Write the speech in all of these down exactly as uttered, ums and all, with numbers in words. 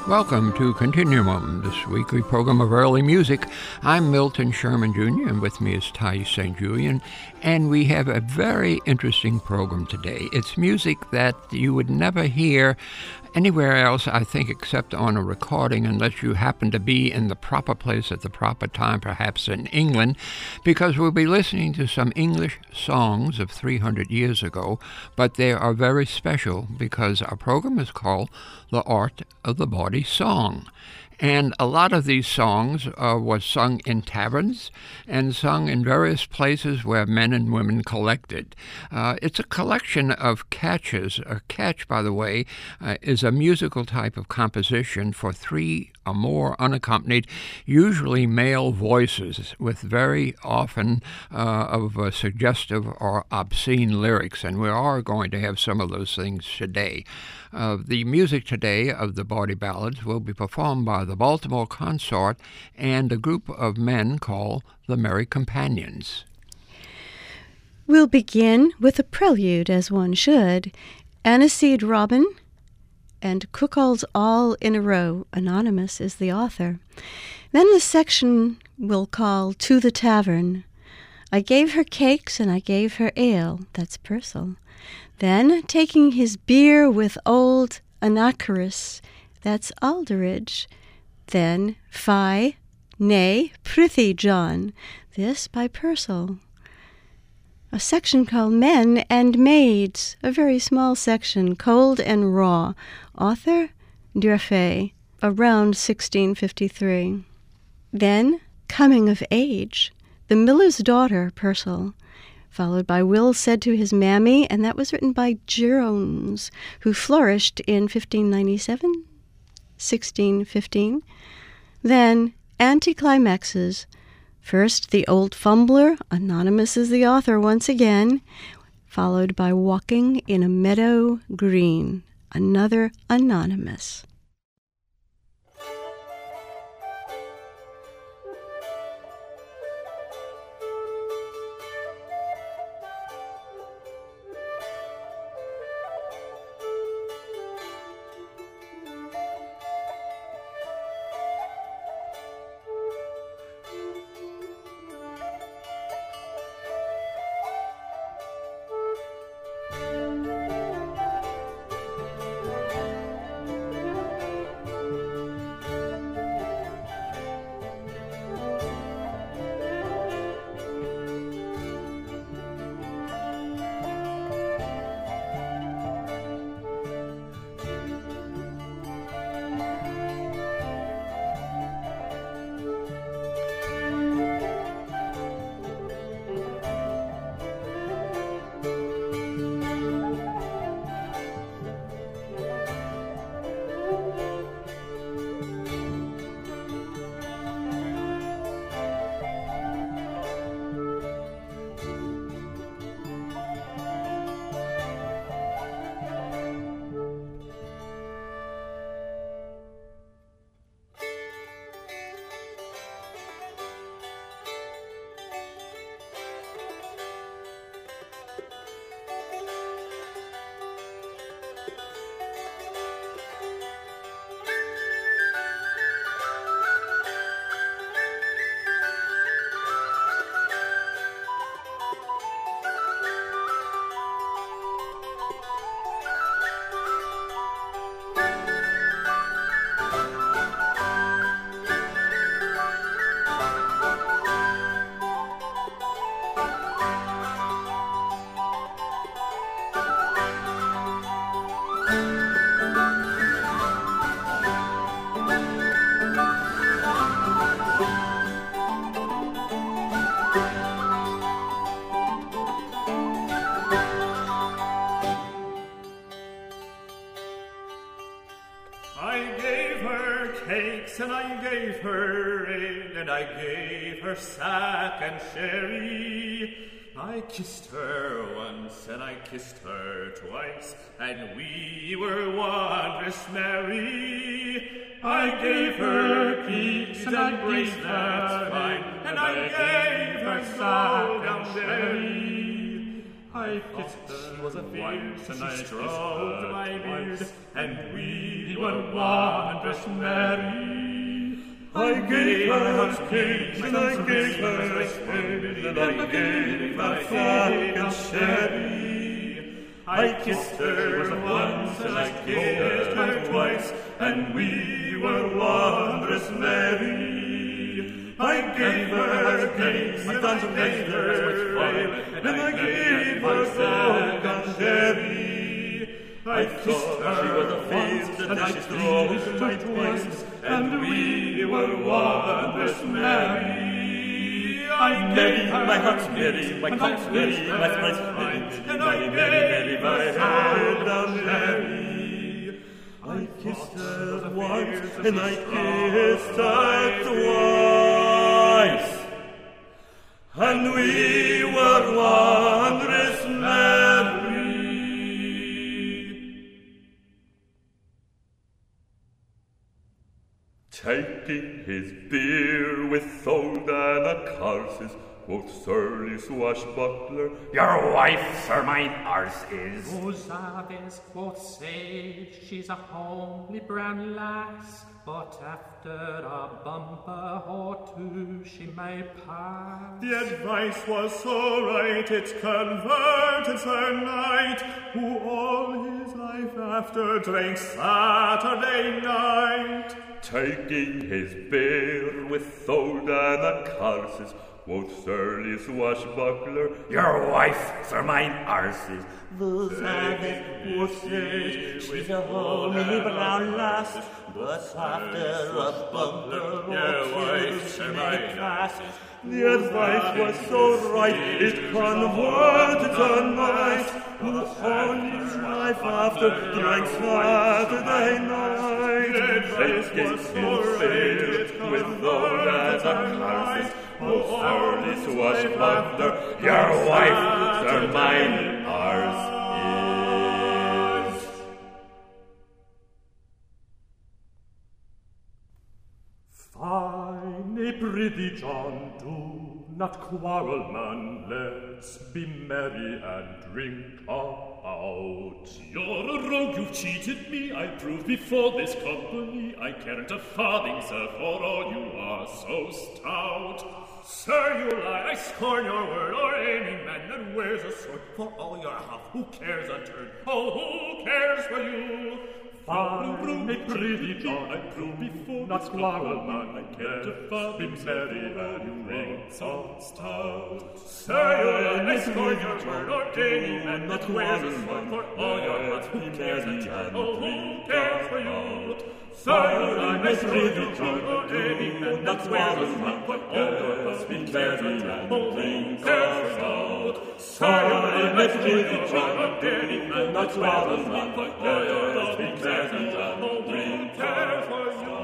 Welcome to Continuum, this weekly program of early music. I'm Milton Sherman Junior, and with me is Ty Saint Julian, and we have a very interesting program today. It's music that you would never hear anywhere else, I think, except on a recording, unless you happen to be in the proper place at the proper time, perhaps in England, because we'll be listening to some English songs of three hundred years ago, but they are very special because our program is called The Art of the Bawdy Song. And a lot of these songs uh, was sung in taverns and sung in various places where men and women collected. Uh, it's a collection of catches. A catch, by the way, uh, is a musical type of composition for three or more unaccompanied, usually male voices, with very often uh, of uh, suggestive or obscene lyrics. And we are going to have some of those things today. Uh, the music today of the Bawdy Ballads will be performed by the Baltimore Consort and a group of men called the Merry Companions. We'll begin with a prelude, as one should, Aniseed Robin and Cuckolds All in a Row. Anonymous is the author. Then the section we'll call To the Tavern. I gave her cakes and I gave her ale. That's Purcell. Then, taking his beer with old Anacharus, that's Alderidge. Then, Fie, nay, prithee, John, this by Purcell. A section called Men and Maids, a very small section, Cold and Raw. Author, Durfee, around sixteen fifty-three. Then, Coming of Age, The Miller's Daughter, Purcell, followed by Will Said to His Mammy, and that was written by Jones, who flourished in fifteen ninety-seven, sixteen fifteen. Then Anticlimaxes. First, The Old Fumbler, Anonymous is the author once again, followed by Walking in a Meadow Green, another Anonymous. And I gave her ale, and I gave her sack and sherry. I kissed her once, and I kissed her twice, and we were wondrous merry. I gave her keys and bracelets fine, and I gave her sack and sherry. I kissed her, she was a fierce, and I stroked my beard, and we were wondrous merry. I gave her cake, and I gave her spade, and I gave her sack and sherry. I kissed her once, and I kissed her twice, and we were wondrous merry. I gave her cakes, and I gave her spade, and I gave her sack and sherry. I kissed her she was a feast, and I stroked my twice, and we were wondrous merry. I gave her my heart's merry, my cock's merry, my sprite's merry, and I gave my head down merry. I kissed her once, and I kissed her twice, and we were wondrous merry. Taking his beer with old Anna Carses, quoth surly swashbuckler, Your wife, sir, mine ours is. Ozaves, quoth Sage, she's a homely brown lass, but after a bumper or two she may pass. The advice was so right, it converted Sir Knight, who all his life after drank Saturday night. Taking his beer with old Anna Carses, quoth surly swashbuckler, Your wife, sir, mine ours is. Ozaves, quoth Sage, she's a homely brown lass, but after a bumper or two she may pass. The advice was so right, it converted a knight, who all his life after drank Saturday night. The advice was so right, it converted a knight, who surly swashbuckler, Your wife, sir, mine ours is. Fine, prithee, John, do not quarrel, man. Let's be merry and drink out. You're a rogue, you've cheated me. I proved before this company I caren't a farthing, sir, for all you are so stout. Sir, you lie, I scorn your word, or any man that wears a sword. For all your huff, who cares a turn? Oh, who cares for you? Fine, prithee, John, I proved before not quarrel, man. I can't afford be merry and drink so stout. Sir, you lie, I scorn your word, or any man that wears a sword. For all your huff, who cares a turn? Oh, who cares for you? Sir, you lie, I prithee, John, or any man that wears a sword. For all your huff, who cares a turn? Oh, who cares for you? Sir, you lie, I prithee, John, or any man that wears a sword. For all your huff, who cares a turn? Oh, who cares for you?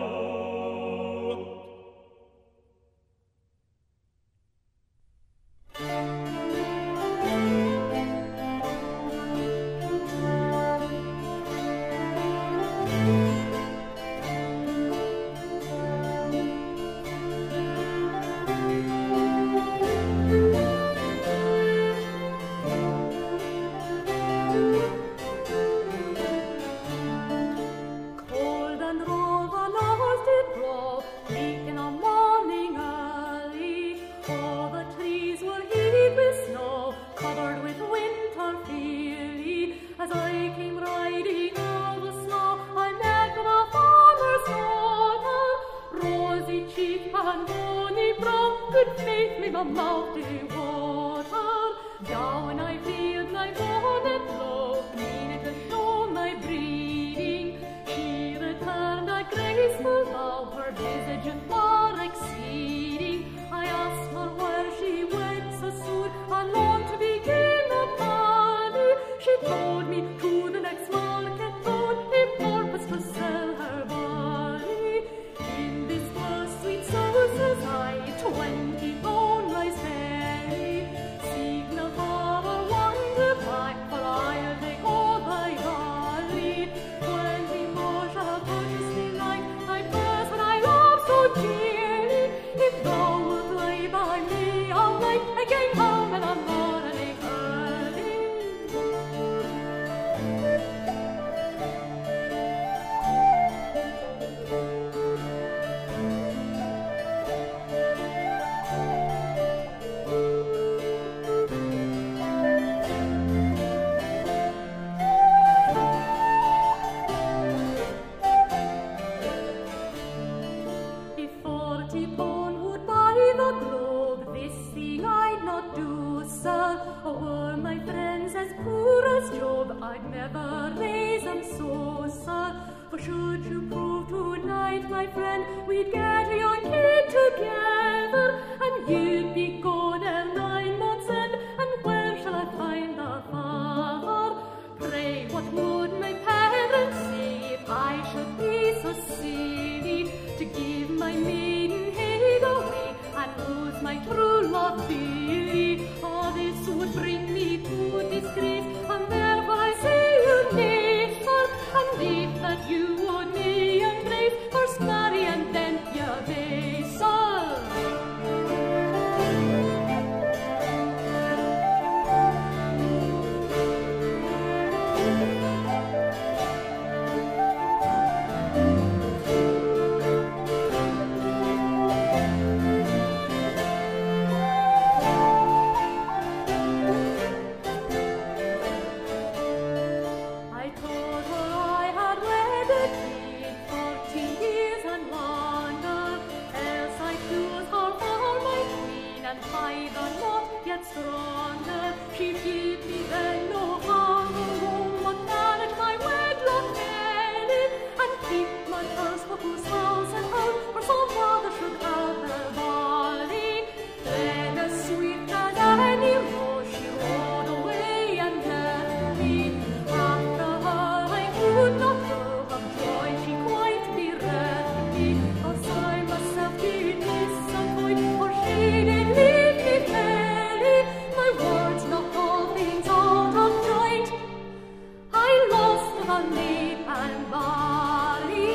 Twenty bone lies very, seek no farther wander by, for I'll friend, we'd get a young kid together, and you'd be gone ere nine months end, and where shall I find the father? Pray, what would my parents say if I should be so silly to give my maiden head away and lose my true love Billy? Oh, this would bring me to disgrace, and therefore I say you nay, sir, and if that you would me embrace, first marry and then you may, sir. Stronger, she'd give me then no harm, no woman manage my wedlock merry, and keep my purse for whose house and home, for some father should have her body. Then as swift as any rose she rode away and left me. After her I could not know of joy, she quite bereft me. As I myself did disappoint, for she did leave me fairly. My words knocked all things out of joint. I lost the maid and body.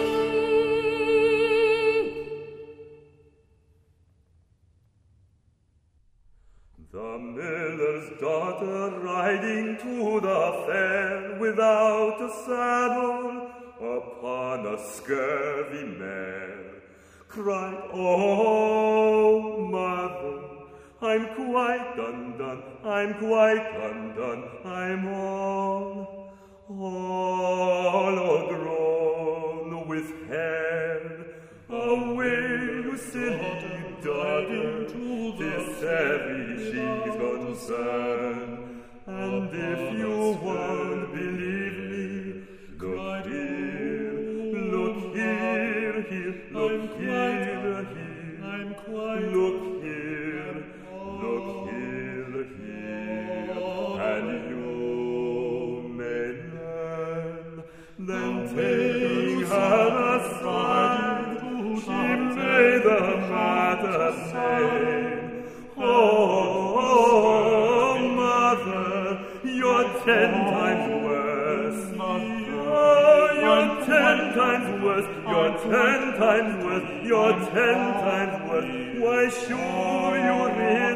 The miller's daughter riding to the fair without a saddle upon a scurvy mare cried, "Oh, mother, I'm quite undone, I'm quite undone, I'm all, all o'grown with hair. Away, you silly darling, this heavy she's concerned, and if you won't believe me, look here, look here, here, look here, here, I'm quite, look here, look here, here, and you may learn. Then taking her aside, she made the matter plain. Oh, oh, mother, you're ten times worse. Oh, you're ten times worse. You're ten times worse. You're ten times worse. Why should you rid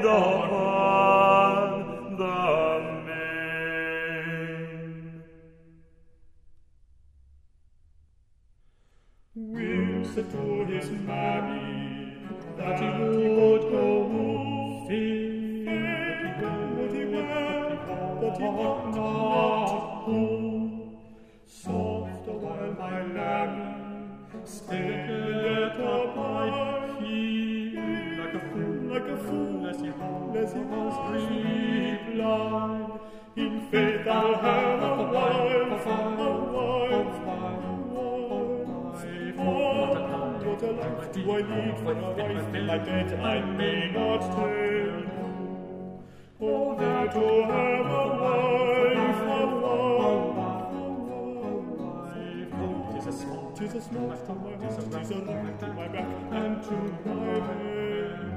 upon the main? Will said to his mammy that he would go woofing, but he went, but he went not home. Soft a while my lammy stayed by him, like a fool, like a fool, as he was, as he was replied, in faith thou have a wife, a wife, what a life do I need for a wife? In my bed I may not tell you. Oh, that to have a wife, a wife, oh, 'tis a small, 'tis a small to my heart, 'tis a rock to my back and to my head.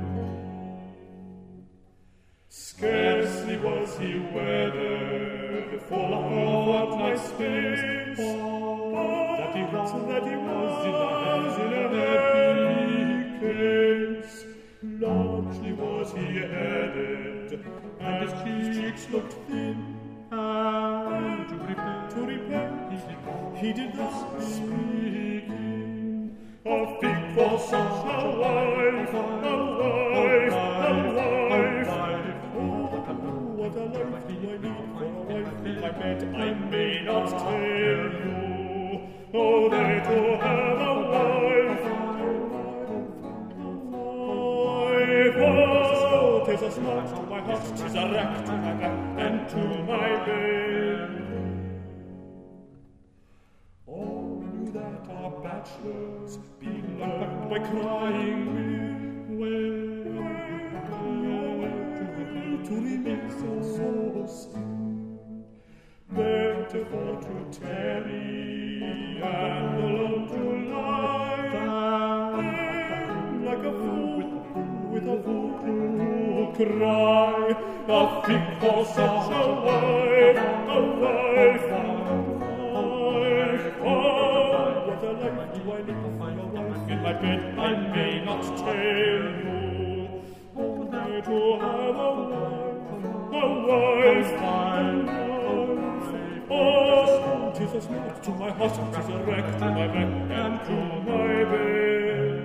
Scarcely was he weathered, full of what my space, that he was, that he was in a happy case. Largely was he headed, and his cheeks looked thin, and to repent, to repent, he, he did not speak. A fig for such a wife, a wife, a wife. Oh, what a life do I need for a wife? In my bed I may not tell you. Oh, they to have a wife, oh, 'tis a smart to my heart, 'tis a rack to my back, and to my bed. All knew that our bachelors, being like by crying will, well, to remain so, so still. Better for to tarry and alone to lie than like a fool with a fool to cry. A fig for such a wife, a wife, a wife. Oh, what a life do I live to find a wife in my bed? I may not tell you. Oh, there to have a wife, a wife, a wife. Oh, 'tis a snap to my heart, 'tis a wreck to my back and to my bed.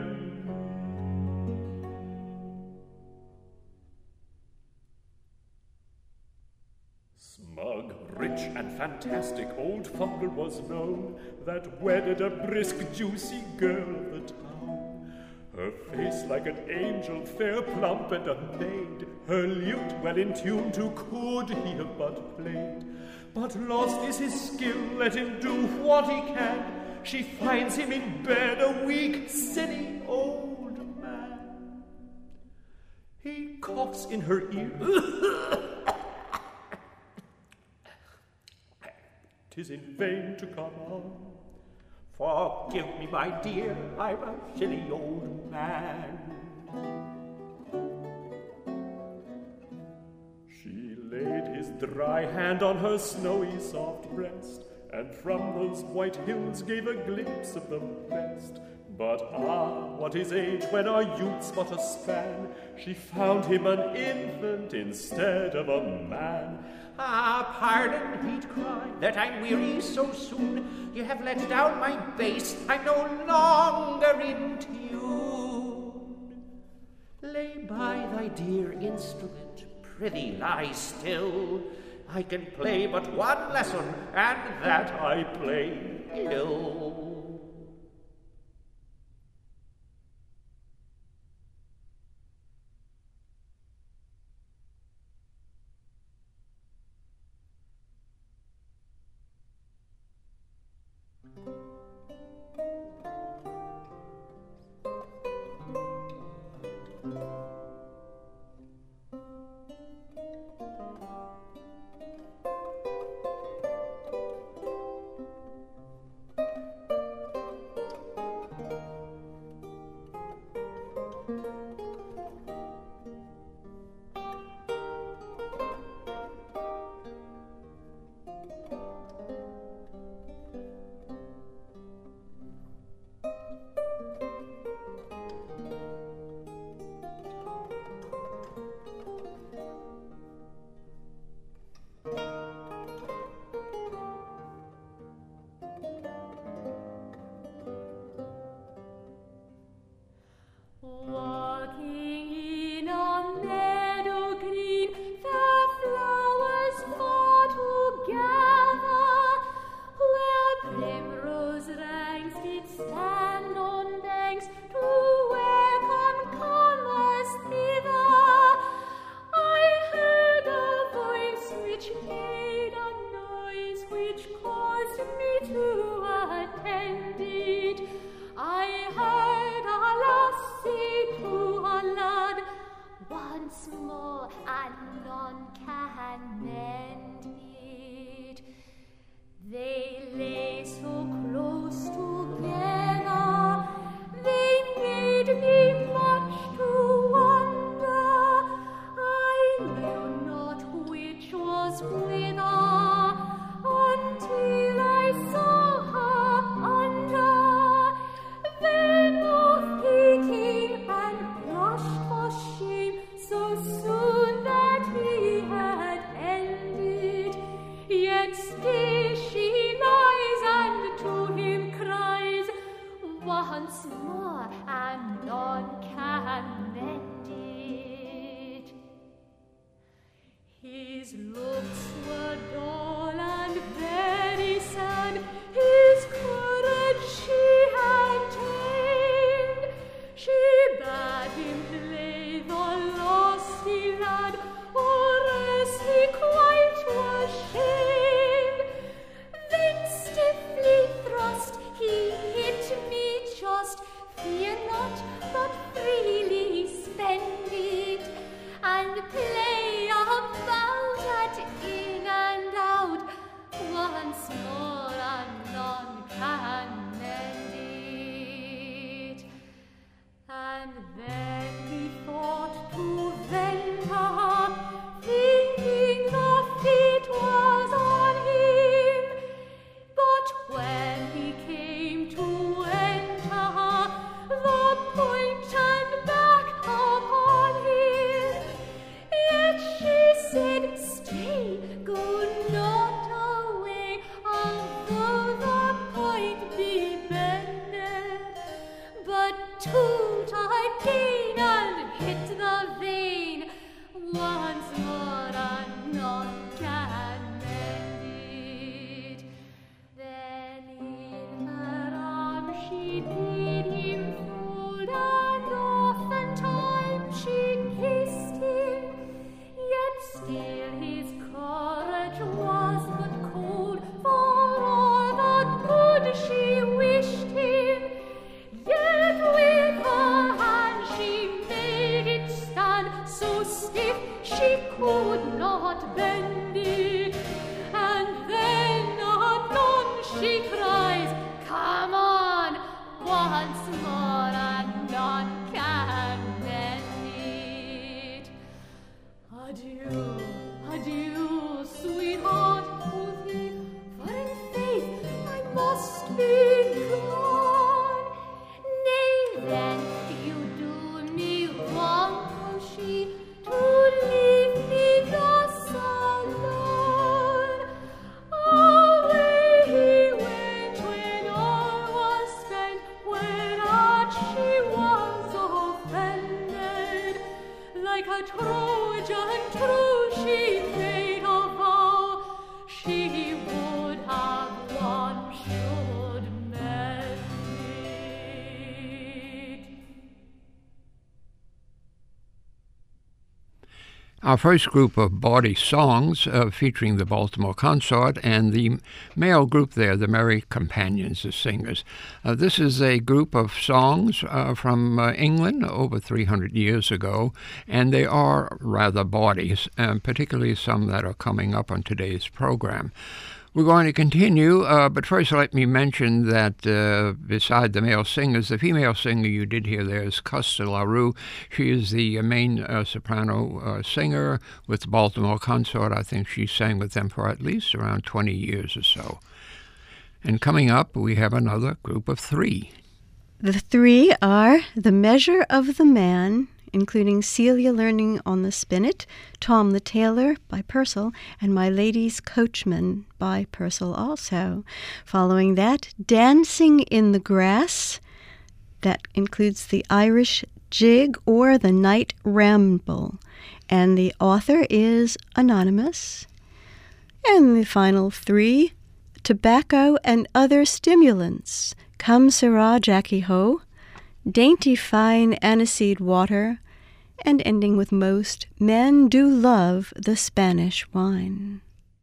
Smug, rich, and fantastic old Fumble was known, that wedded a brisk, juicy girl of the town. Her face like an angel, fair, plump, and unmade, her lute well in tune to could he have but played. But lost is his skill, let him do what he can. She finds him in bed, a weak, silly old man. He coughs in her ear. 'Tis in vain to come on. Forgive me, my dear, I'm a silly old man. She laid his dry hand on her snowy soft breast, and from those white hills gave a glimpse of the best. But ah, what is age when our youth's but a span? She found him an infant instead of a man. Ah, pardon, he'd cry, that I'm weary so soon. You have let down my bass, I'm no longer in tune. Lay by thy dear instrument, prithee lie still. I can play but one lesson, and that I play ill. Fear not, toot again and hit the vein. Once more and none can mend it. Then in her arms she bid him fold, and oftentimes she kissed him. Yet still his courage was but cold, for all the good she wished him. Yet with her hand she made it stand so stiff she could not bend it. And then anon she cries, "Come on, once more, and none can mend it." Adieu, adieu, sweetheart, quoth he, for in faith I must be gone. Nay, then, you do me wrong, quoth she, to leave me thus alone. Away he went when all was spent, whereat she was offended. Like a Trojan true she made a vow, she would have one should mend it. Our first group of bawdy songs uh, featuring the Baltimore Consort and the male group there, the Merry Companions, the singers. Uh, this is a group of songs uh, from uh, England over three hundred years ago, and they are rather bawdy, uh, particularly some that are coming up on today's program. We're going to continue, uh, but first let me mention that uh, beside the male singers, the female singer you did hear there is Costa LaRue. She is the main uh, soprano uh, singer with the Baltimore Consort. I think she sang with them for at least around twenty years or so. And coming up, we have another group of three. The three are The Measure of the Man, including Celia Learning on the Spinet, Tom the Tailor by Purcell, and My Lady's Coachman by Purcell also. Following that, Dancing in the Grass. That includes the Irish Jig or the Night Ramble. And the author is anonymous. And the final three, Tobacco and Other Stimulants. Come Sirrah Jackie Ho, Dainty Fine Aniseed Water, and ending with Most Men Do Love the Spanish Wine.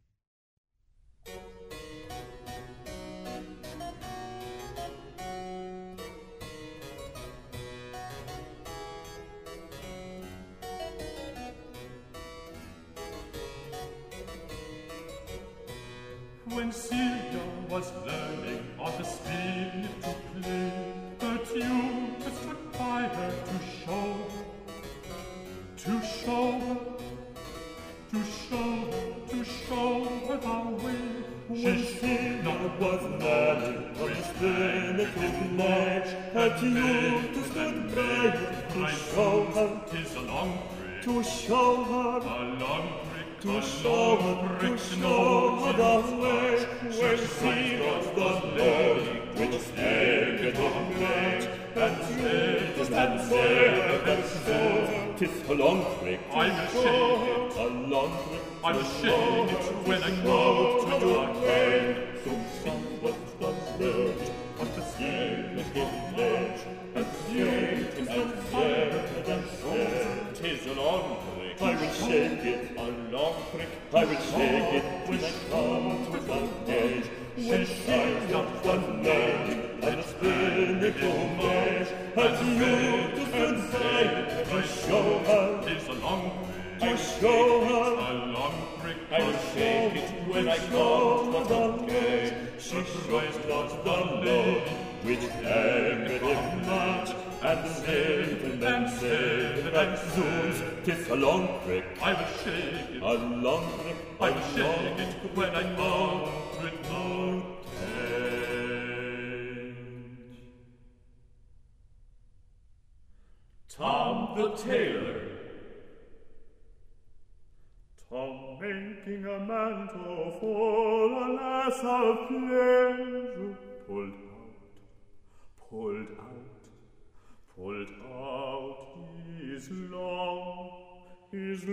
When Celia was learning on the spinet to play, her tutor stood by her to show, to show her, to show her, to show her the way. When Celia was learning on the spinet to play, her tutor stood by her to show her, 'tis a long trick, to show her, a long trick. To show her, to show her the way, when she was the lady, which staggered on plate, and said, and said, and said, 'tis a long trick, I will shake it, a long trick, I will shake it when I go to the game. So she was the lady, but the staggered in late, and said, and said, and said, 'tis a long trick, I will shake it, a long trick, I will shake it when I come to the gate. When she got the lady, and the spinet to match, and you to stand side, to show her, 'tis a long trick, to show her, a long trick, I will shake it when I come to the gate. She shows not the lady, which angered him much, and said, and said, and zoons, 'tis a long trick, I will shake it, a long trick, I will shake it when I go to it no tent. Tom the Tailor. Tom making a mantle full, alas, of pleasure, pulled out, pulled out, is long, is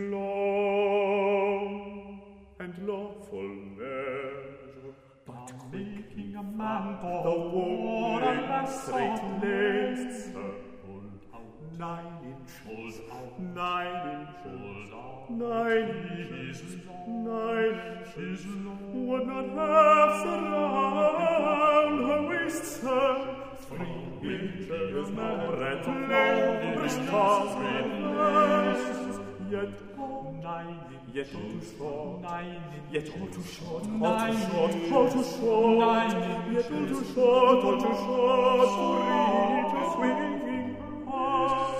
long, and lawful measure, but making a man the war a straight laced circle, nine inches, nine inches, nine inches, nine inches, would not half surround her waist, sir. Three inches more and length, three inches, yet nine, yet all too short, nine, yet all too short, all too short, all too short, nine, yet all too short, all too short, to reach a swinging arms.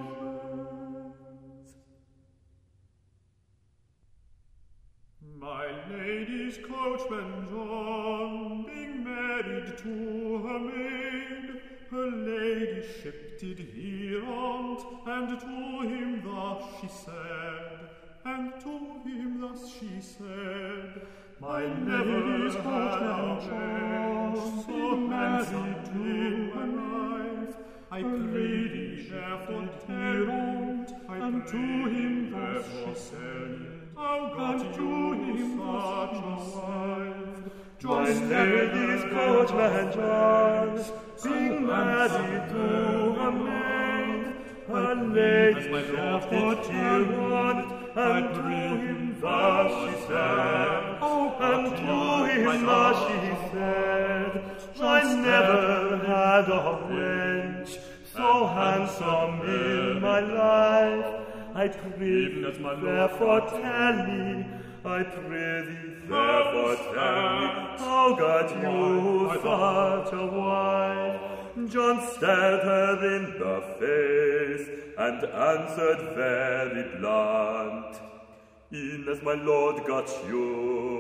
My lady's coachman John, being married to her maid, her ladyship did hear on't, and to him thus she said, and to him thus she said, my lady's coachman John, so married to her wife, I pray thee therefore tell on't, and to him thus she said, how got you such a wife? My lady's coachman John, being married to her maid, her lady therefore till on, and to him thus she said, and to him thus she said, I never had a wench so handsome in my life. I pray thee, therefore tell me, I pray thee, therefore tell me, how got you such a wife? John stared her in the face, and answered very blunt, Ines, my lord, got you.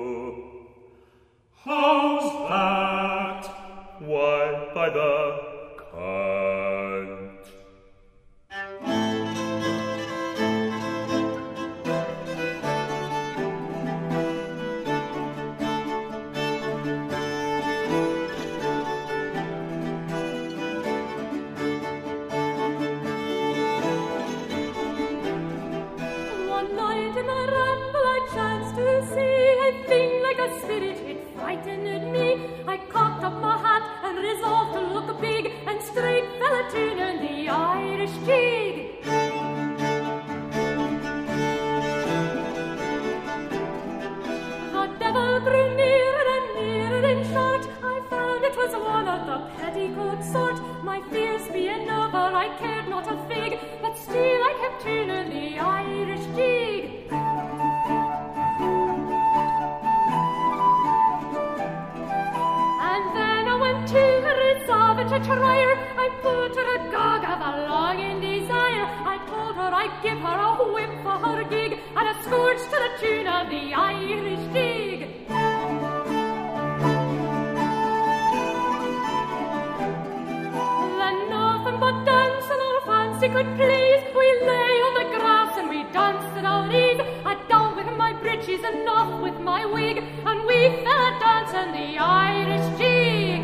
How's that? Why, by the cunt. I cocked up my hat and resolved to look big, and straight fell a tune in the Irish jig. The devil grew nearer and nearer in short. I found it was one of the petticoat sort. My fears being over, I cared not a fig, but still I kept tuning the Irish jig. To try her, I put her a gog of a longing desire. I told her I'd give her a whip for her gig, and a scourge to the tune of the Irish jig. Then nothing but dancing our fancy could please. We lay on the grass and we danced at our ease. I down with my breeches and off with my wig, and we fell a dancing the Irish jig.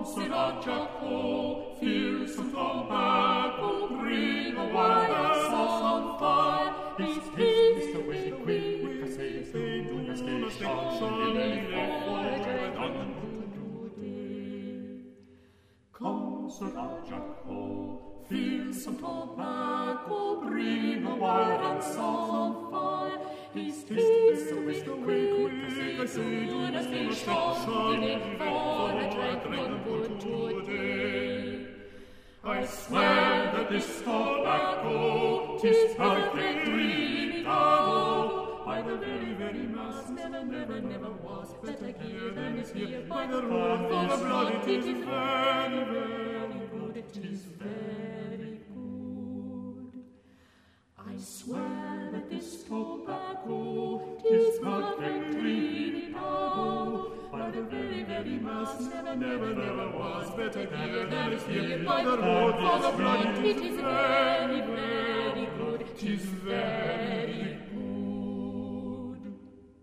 Come, Sir Jack-O, fill some tobacco, bring a wire sauce on fire. Haste, haste, Mister Way, quick, quick, I say, say, do not stay, shall be left for dread on the day. Come, Sir Jack-O, fill some tobacco, bring a wire and sauce on fire. Haste, haste, Mister Way, quick, quick, I say, do not stay, shall be left for dread on the day. I swear that this tobacco, 'tis perfect Trinidado. By the very, very mass, never, never, never was better here than is here. By the road for the blood, it is very, very good. It is very good. I swear that this tobacco, 'tis perfect Trinidado. By the very, very mass, never, never, never was better here than is here. By the road for the blood, it is very, very good. It is very good.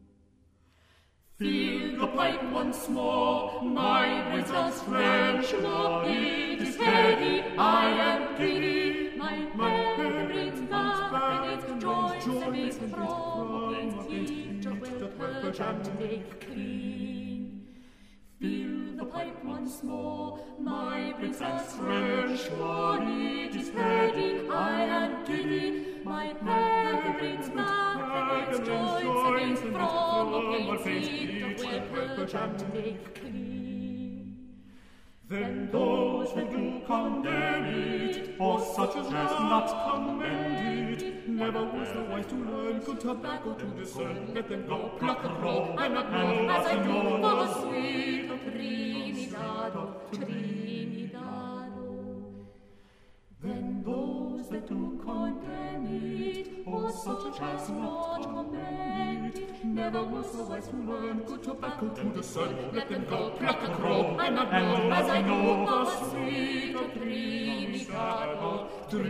Fill the pipe once more, my brains are stretched, no, it is heady, I am giddy. My hair brings back against joints, against from, against heat, to purge and make clean. Fill the pipe once more, my brains are stretched, no, it is heady, I am giddy. My hair brings back against joints, against from, against heat, to purge and make clean. Then those who do condemn it, or such as has not commend it, never was the wise to learn good tobacco to discern. Let them go, pluck and roll, and not know as I do for the sweet of Trinidado, Trinidado. Then those that do condemn it, or such as not commend it, never was the wise to learn good tobacco to discern. Let them go, pluck and roll, and not know as I know for the sweet of Trinidado,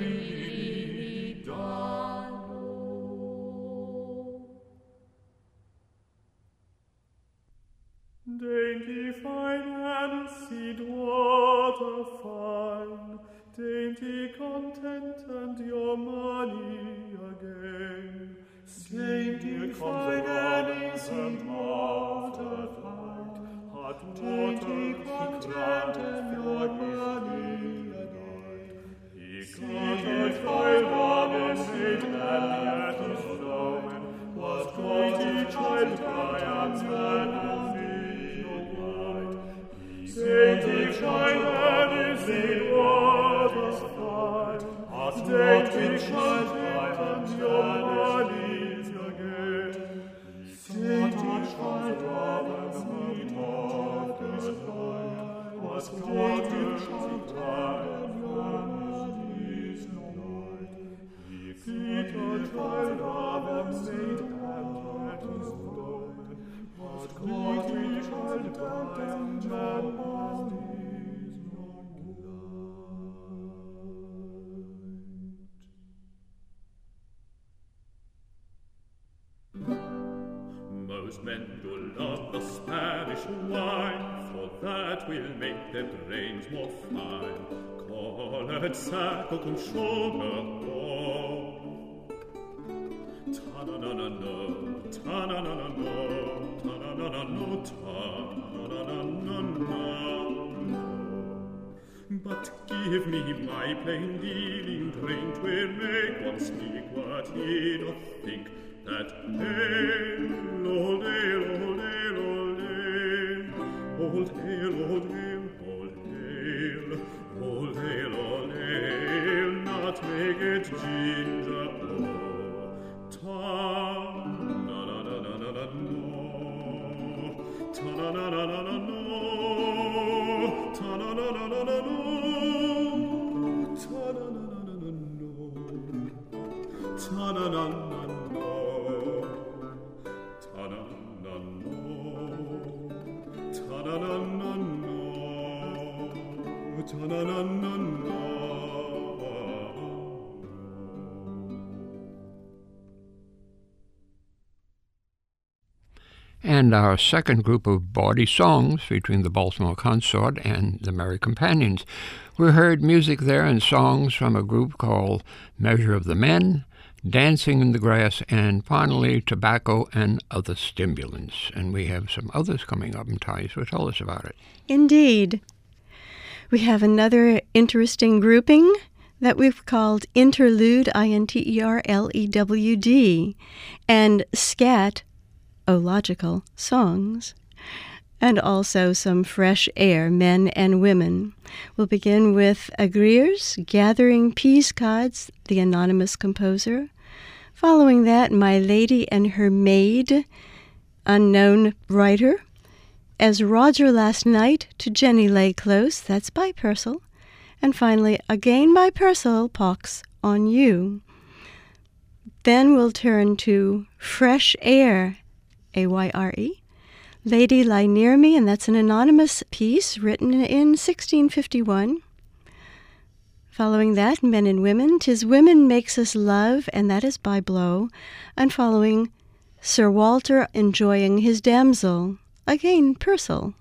Trinidado. Dainty fine aniseed water fine, dainty content and your money again. Dainty fine aniseed water fine, hot dainty content and your money again. He dainty fine aniseed and yet is flowing, was dainty child by and man. Dainty child aniseed water fine, hot dainty child and your money's again. Dainty child aniseed water fine, was dainty child and your money's again. Dainty child aniseed and yet is flowing, was dainty child and your money's again. Most men do love the Spanish wine, for that will make their brains more fine. Collared sack con shoulder bone. Ta-na-na-na-no, ta-na-na-na-no, ta-na-na-na-no, ta-na-na-na-na-no. But give me my plain dealing drink, 'twill make one speak what he doth think. That ale, old ale, old ale, old ale, old ale, old ale, old ale, old ale, old ale, not make it ginger, oh, ta-na-na-na-na-na-no, ta-na-na-na-na-na-no, ta-na-na-na-na-na-no, ta-na-na-na-na-na-no, ta-na-na-na-na. and our second group of bawdy songs featuring the Baltimore Consort and the Merry Companions. We heard music there and songs from a group called Measure of the Men, Dancing in the Grass, and finally Tobacco and Other Stimulants. And we have some others coming up, and Ty, so tell us about it. Indeed. We have another interesting grouping that we've called Interlude, I N T E R L E W D, and Scat, O-logical, songs, and also some fresh air, men and women. We'll begin with Agreeers, Gathering Peascods, the anonymous composer. Following that, My Lady and Her Maid, unknown writer. As Roger Last Night to Jenny Lay Close, that's by Purcell. And finally, again by Purcell, Pox on You. Then we'll turn to Fresh Air, A Y R E. Lady Lie Near Me, and that's an anonymous piece written in sixteen fifty-one. Following that, Men and Women, 'Tis Women Makes Us Love, and that is by Blow. And following, Sir Walter Enjoying His Damsel, again Purcell.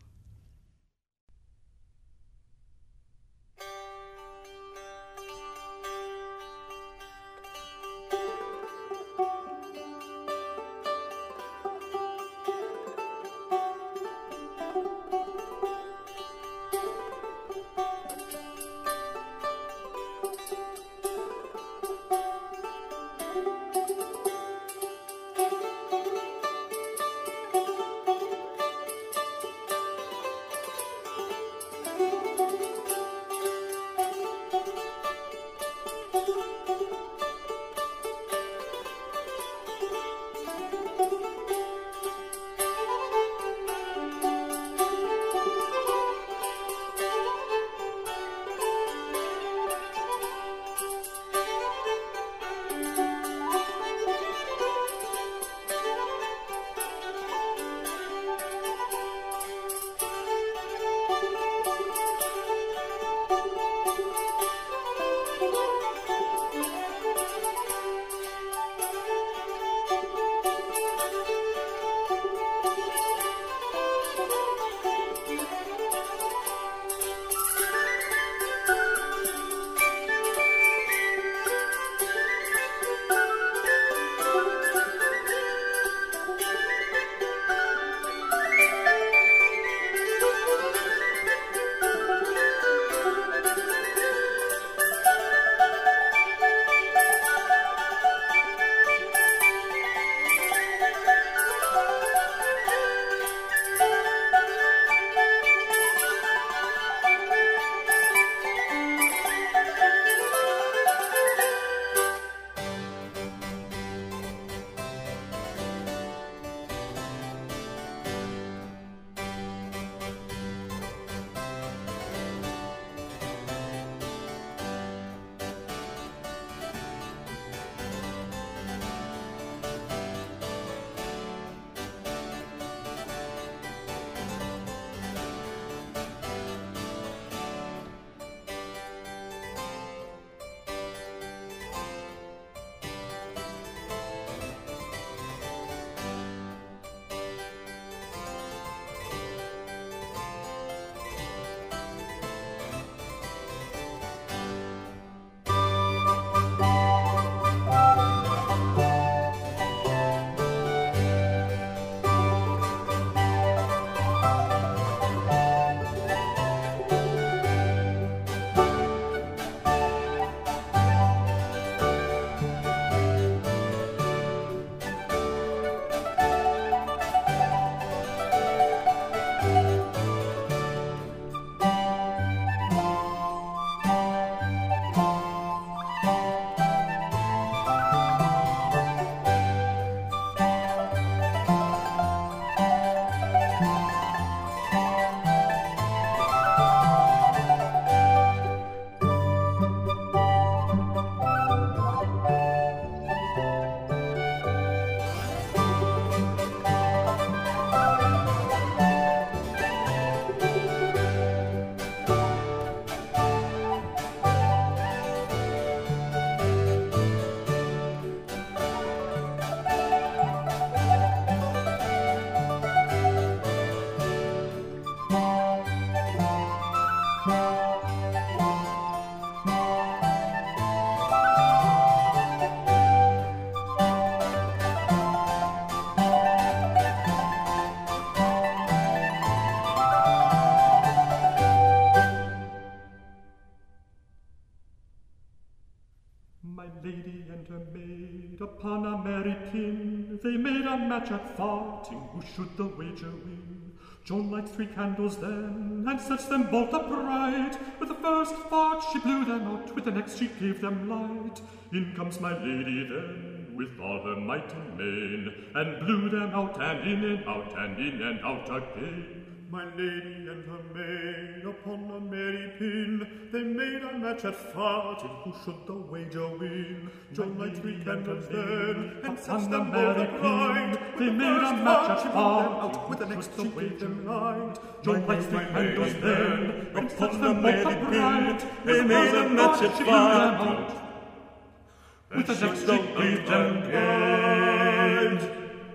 Upon a merry pin, they made a match at farting, who should the wager win. Joan lights three candles then, and sets them both upright. With the first fart she blew them out, with the next she gave them light. In comes my lady then, with all her might and main, and blew them out, and in and out, and in and out again. My lady and her maid upon a merry pin, they made a match at farting, who should the wager win. Joan lights three candles then, and sets them both upright. They made a match at farting, with the next she gave them light. Joan lights three candles then, and sets them both upright. They made a match at farting, with the next she gave them light.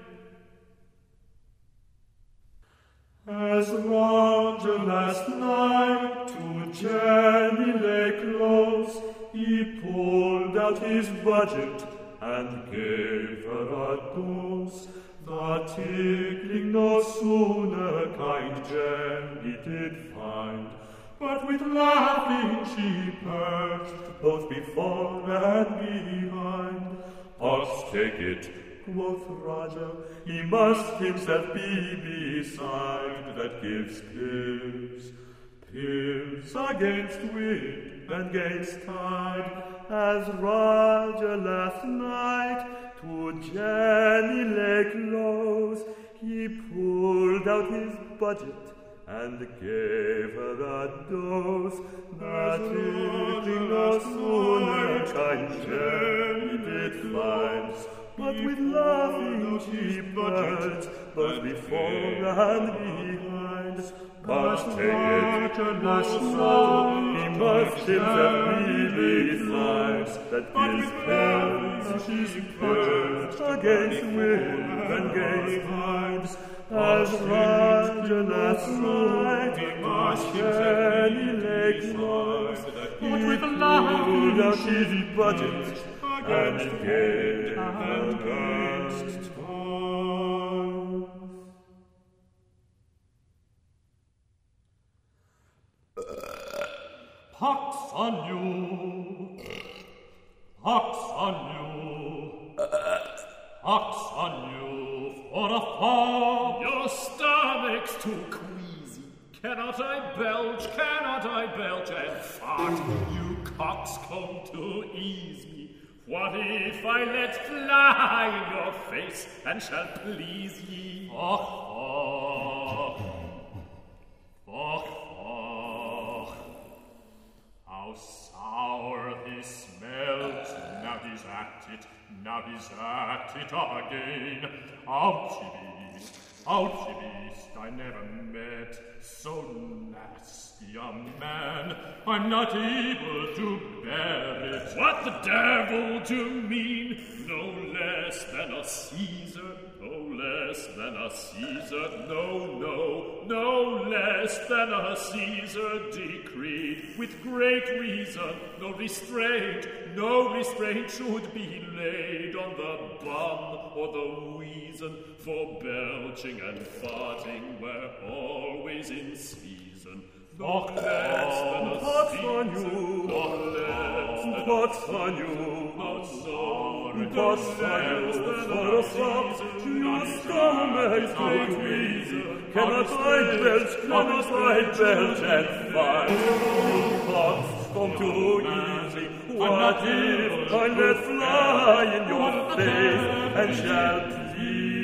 As Roger last night to Jenny lay close, he pulled out his budget and gave her a dose. The tickling no sooner kind Jenny did find, but with laughing she perched both before and behind. Pox take it, quoth Roger, he must himself be beside that gives pills, pills against wind and against tide. As Roger last night to Jenny lay close, he pulled out his budget and gave her a dose. That evening no sooner kind Jenny did find, but with laughing she burst both before and behind. But take it, must know, he must himself really find, that his pills she purged against wind and against tides. As Roger last night to Jenny lay close, he pulled out his budget and gave against times. Pox on you! Pox on you! Pox on you for a fall! Your stomach's too queasy. Cannot I belch, cannot I belch and fart? You coxcomb to ease me. What if I let fly in your face and shall please ye? Och, och, och, och. How sour he smelt, now he's at it, now he's at it again. Ouchie beast, ouchie beast, I never met so nasty a man. I'm not able to bear it. What the devil do you mean? No less than a Caesar, no less than a Caesar, no, no, no less than a Caesar decreed. With great reason, no restraint, no restraint should be laid on the bum or the weazen, for belching and farting were always in season. No less than a Pox on Caesar, you, no less than a pox on you, How sour, pox on you, for a fop, your stomach's too queasy. Cannot I belch, cannot I belch and fight? You pox come too easy. What if I let fly in your face and shall please?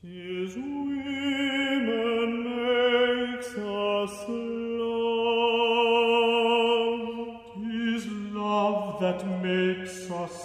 'Tis women makes us love, 'tis love that makes us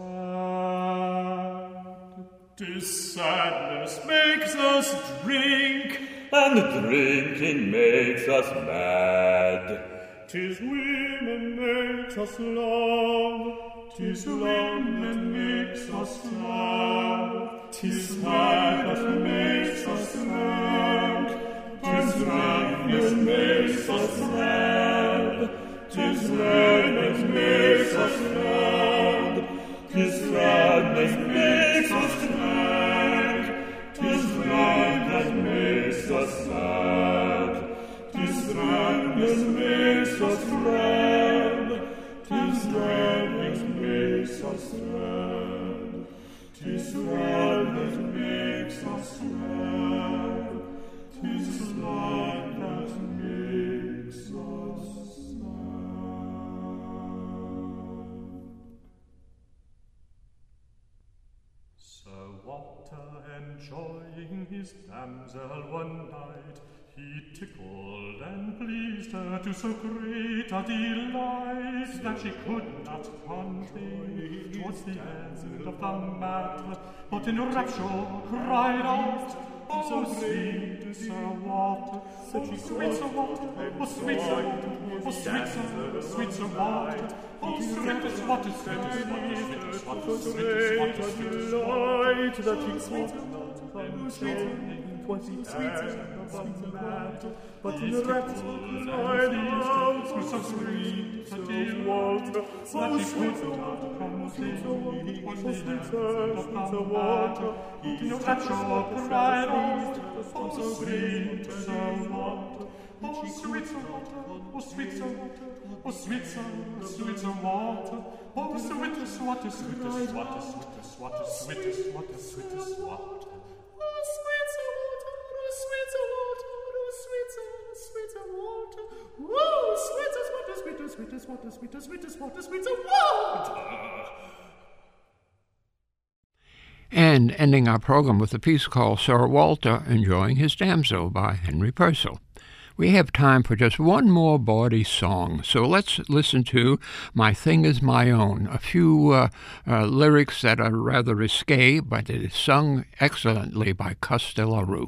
sad. 'Tis sadness makes us drink, and drinking makes us mad. 'Tis women makes us love, 'tis love that makes us sad. 'Tis sadness makes us sad, 'tis sadness makes us sad. 'Tis sadness makes us sad, 'tis sadness makes us sad. 'Tis sadness makes us sad, 'tis sadness makes us sad. 'Tis sadness makes us sad, 'tis sadness makes us sad. 'Tis sadness makes us sad. Sir Walter, enjoying his damsel one night, he tickled and pleased her to so great a delight that she could not contain towards the end of the matter, but in rapture cried out, "Oh, sweet Sir Walter, oh, sweet Sir Walter, oh, sweet Sir Walter, oh, sweet Sir, sweet Sir Walter, oh, sweetest, what is sweetest, what is sweetest, what is sweetest, what is sweetest, light that he could not contain, 'twas the end of the matter, but in rapture cried out, "Oh, sweet Sir Walter, oh, sweet Sir Walter, oh, sweet Sir Walter, oh, sweet Sir Walter." In rapture cried out, "Oh, sweet Sir Walter, oh, sweet Sir Walter, oh, sweet Sir Walter, oh, sweet Sir, sweet Sir Walter, oh, sweetest, what is sweetest, what is sweetest, what is sweetest, what is sweetest, what." Oh, sweet Sir Walter, oh, sweet Sir Walter, oh, sweet Sir, sweet Sir Walter, oh, sweetest, what is sweetest, sweetest, what is sweetest, sweetest, what is sweet Sir Walter. And ending our program with a piece called Sir Walter Enjoying His Damsel by Henry Purcell. We have time for just one more bawdy song, so let's listen to My Thing Is My Own, a few uh, uh, lyrics that are rather risque, but it is sung excellently by Cuss de la Rue.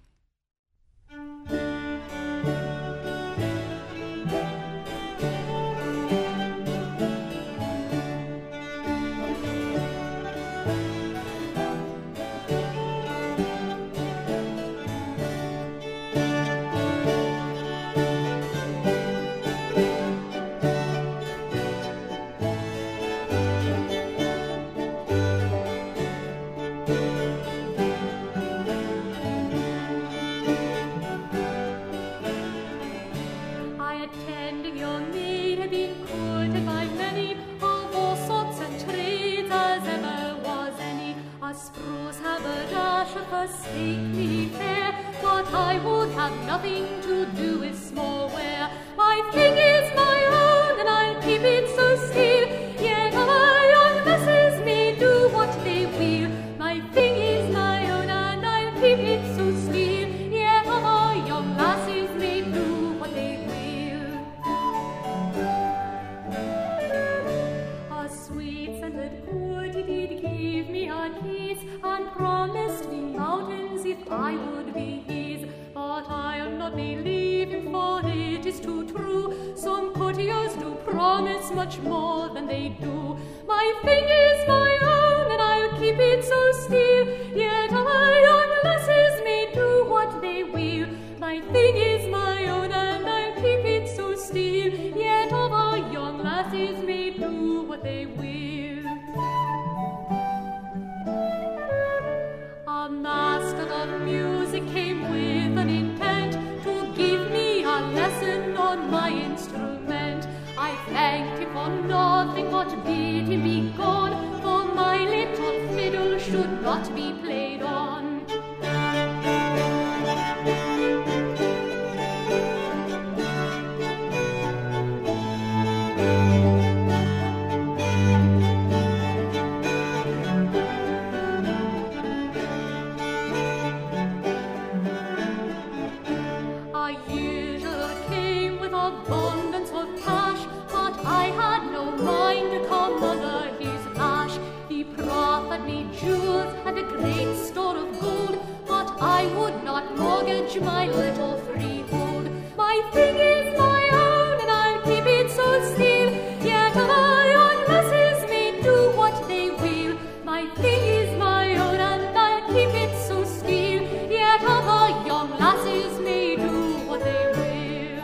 Forsake me fair, but I would have nothing to do with small ware. My thing is my own, and I'll keep it so still. Yet our young lasses may do what they will. My thing is my own, and I'll keep it so still. Yet our young lasses may do what they will. A sweet-scented good did give me a kiss, and promised me mountains if I would be his. But I'll not believe him, for it is too true. Some courtiers do promise much more than they do. My thing is my own, and I'll keep it so still. Yet our young lasses may do what they will. My thing is my own, and I'll keep it so still. Yet our young lasses may do what they will. A master of music came with an intent to give me a lesson on my instrument. I thanked him for nothing, but bid him be gone, for my little fiddle should not be played on. with abundance of cash, but I had no mind to come under his lash. He proffered me jewels and a great store of gold, but I would not mortgage my little freehold. My thing is my own, and I'll keep it so still, yet my own lasses may do what they will. My thing is my own, and I'll keep it so still, yet other young lasses may do what they will.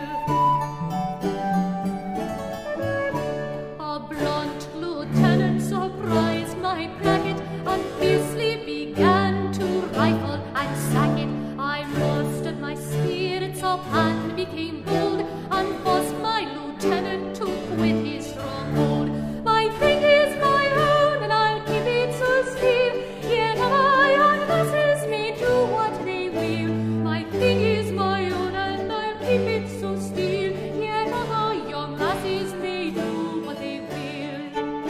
A blunt lieutenant surprised my placket, and fiercely began to rifle and sack it. I mustered my spirits up and became bold, and forced my lieutenant to quit his stronghold. My thing is my own, and I'll keep it so still, yet my young lasses may do what they will. My thing is my own, and I'll keep it so still, yet other young lasses may do what they will.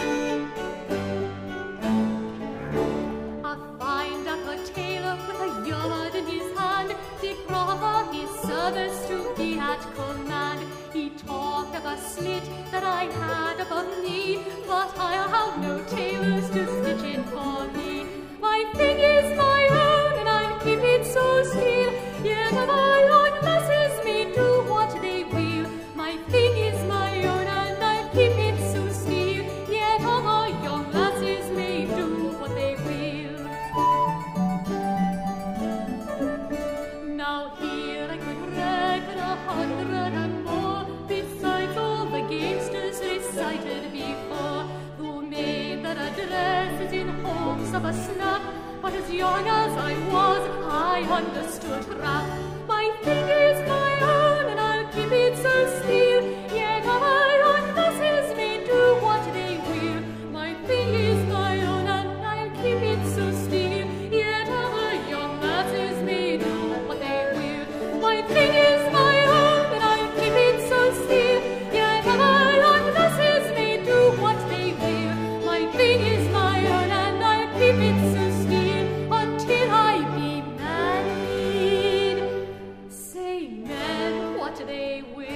I find up a tailor with a yard in his hand, did proffer his service to be at command. He talked of a slit that I had above knee, but I have no tailors to stitch in for me. My thing is my own, and I'll keep it so still, yet my young lasses may do what they will. My thing is my own, and I'll keep it so still, yet other young lasses may do what they will. Now here I could reckon a hundred and more, besides all the gamesters recited before, who made their addresses in hopes of a snap, but as young as I was, I understood rap. My thing is my own, and I'll keep it so still, yet my young lasses may do what they will. My thing is my own, and I'll keep it so still, yet other young lasses may do what they will. My thing is my own, and I'll keep it so still, yet other young lasses may do what they will. My thing is my own, and I'll keep it so still, until I be married. Say men what they will.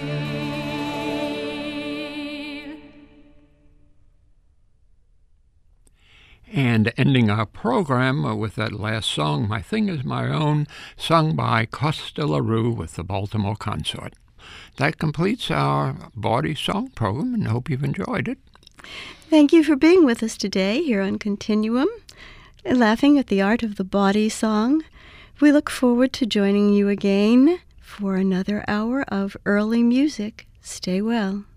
And ending our program with that last song, My Thing Is My Own, sung by Costa LaRue with the Baltimore Consort. That completes our Bawdy Song program, and I hope you've enjoyed it. Thank you for being with us today here on Continuum, laughing at the art of the Bawdy Song. We look forward to joining you again for another hour of early music. Stay well.